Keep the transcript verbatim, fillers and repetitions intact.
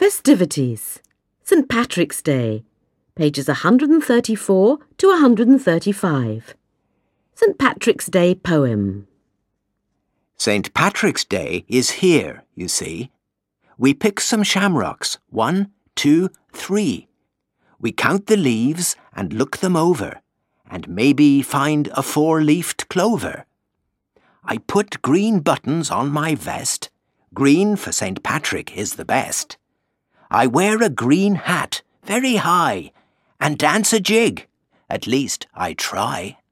Festivities. Saint Patrick's Day. Pages one hundred thirty-four to one hundred thirty-five. Saint Patrick's Day poem. Saint Patrick's Day is here, you see. We pick some shamrocks, one, two, three. We count the leaves and look them over, and maybe find a four-leafed clover. I put green buttons on my vest. Green for Saint Patrick is the best. I wear a green hat, very high, and dance a jig. At least I try.